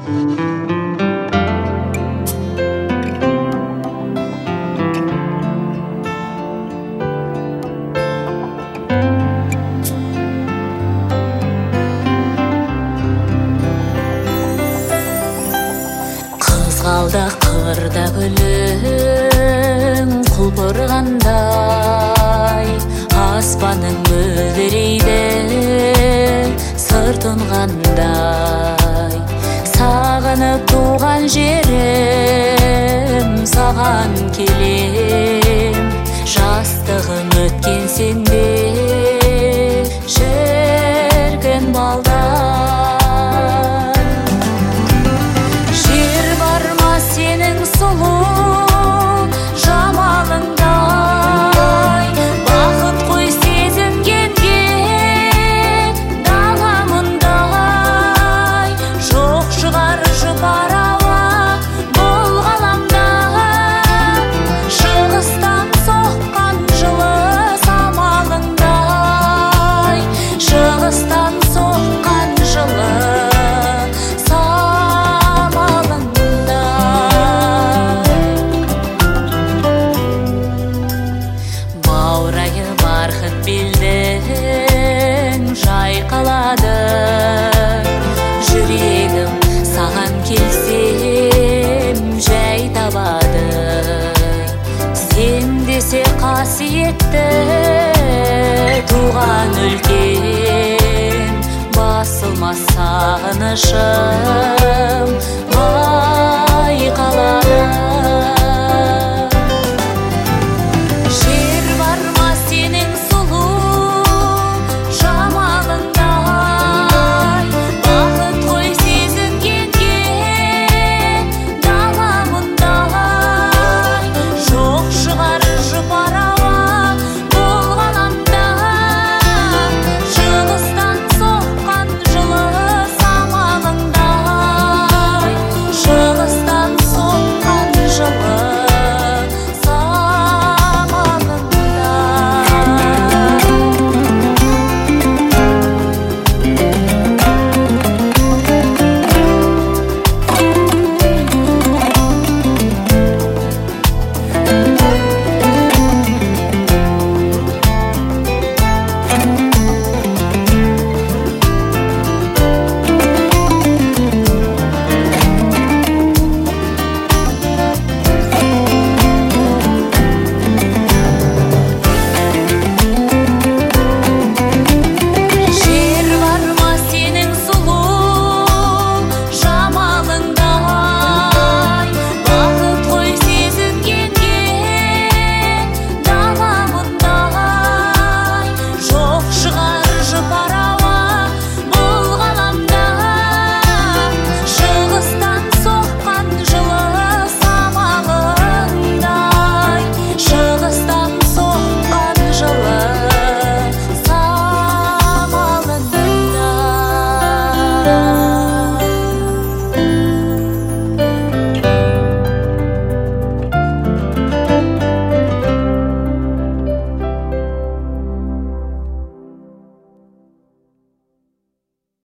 Қызғалдақ қырда гүлің құлпырғандай, аспаның мөлдірейді сыр тұнғандай. Сағынып туған жерім, саған келем, жастығым өткен сенде шіркін балдар. Жер бар ма сенің сұлу жамалыңдай, бақыт қой сезінгенге дала мұндай. Жоқ шығар жұпар ауа бұл ғаламда, шығыстан соққан жылы самалыңдай, шығыстан соққан жылы барқыт белдің жайқалады. Жүрегім саған келсем жай табады. Сен десе қасиетті туған өлкем, басылмас сағынышым.